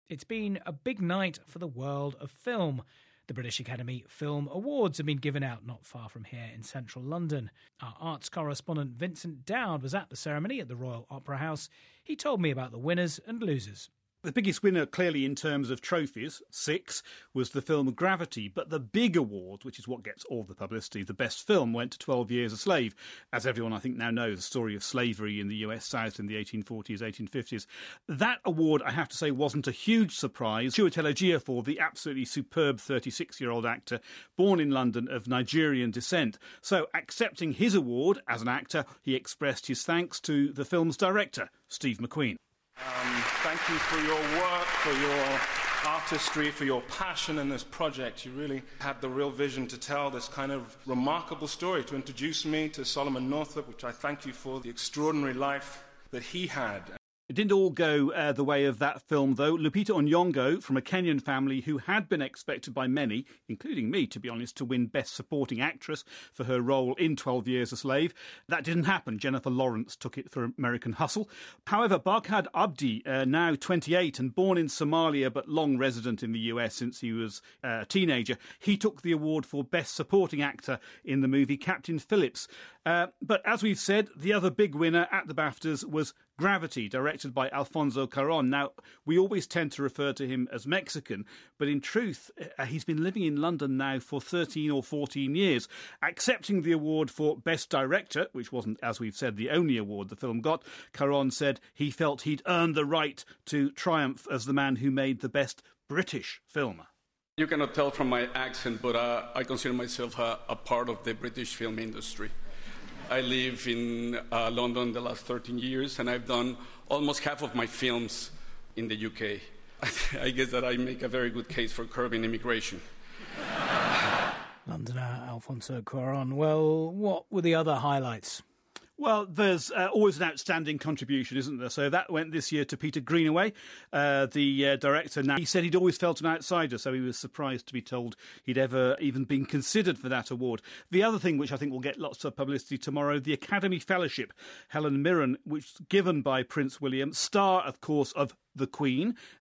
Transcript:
It's been a big night for the world of film. The British Academy Film Awards have been given out not far from here in central London. Our arts correspondent Vincent Dowd was at the ceremony at the Royal Opera House. He told me about the winners and losers. The biggest winner, clearly, in terms of trophies, 6, was the film Gravity. But the big award, which is what gets all the publicity, the best film, went to 12 Years a Slave. As everyone, I think, now knows, the story of slavery in the US South in the 1840s, 1850s. That award, I have to say, wasn't a huge surprise. Chiwetel Ejiofor, the absolutely superb 36-year-old actor, born in London of Nigerian descent. So, accepting his award as an actor, he expressed his thanks to the film's director, Steve McQueen. Thank you for your work, for your artistry, for your passion in this project. You really had the real vision to tell this kind of remarkable story, to introduce me to Solomon Northup, which I thank you for the extraordinary life that he had. It didn't all go the way of that film, though. Lupita Nyong'o, from a Kenyan family who had been expected by many, including me, to be honest, to win Best Supporting Actress for her role in 12 Years a Slave. That didn't happen. Jennifer Lawrence took it for American Hustle. However, Barkhad Abdi, now 28 and born in Somalia but long resident in the US since he was a teenager, he took the award for Best Supporting Actor in the movie Captain Phillips. But as we've said, the other big winner at the BAFTAs was Gravity, directed by Alfonso Cuarón. Now, we always tend to refer to him as Mexican, but in truth, he's been living in London now for 13 or 14 years. Accepting the award for Best Director, which wasn't, as we've said, the only award the film got, Cuarón said he felt he'd earned the right to triumph as the man who made the best British film. You cannot tell from my accent, but I consider myself a part of the British film industry. I live in London the last 13 years, and I've done almost half of my films in the UK. I guess that I make a very good case for curbing immigration. Londoner Alfonso Cuarón. Well, what were the other highlights? Well, there's always an outstanding contribution, isn't there? So that went this year to Peter Greenaway, the director. Now, he said he'd always felt an outsider, so he was surprised to be told he'd ever even been considered for that award. The other thing, which I think will get lots of publicity tomorrow, the Academy Fellowship, Helen Mirren, which is given by Prince William, star, of course, of The Queen,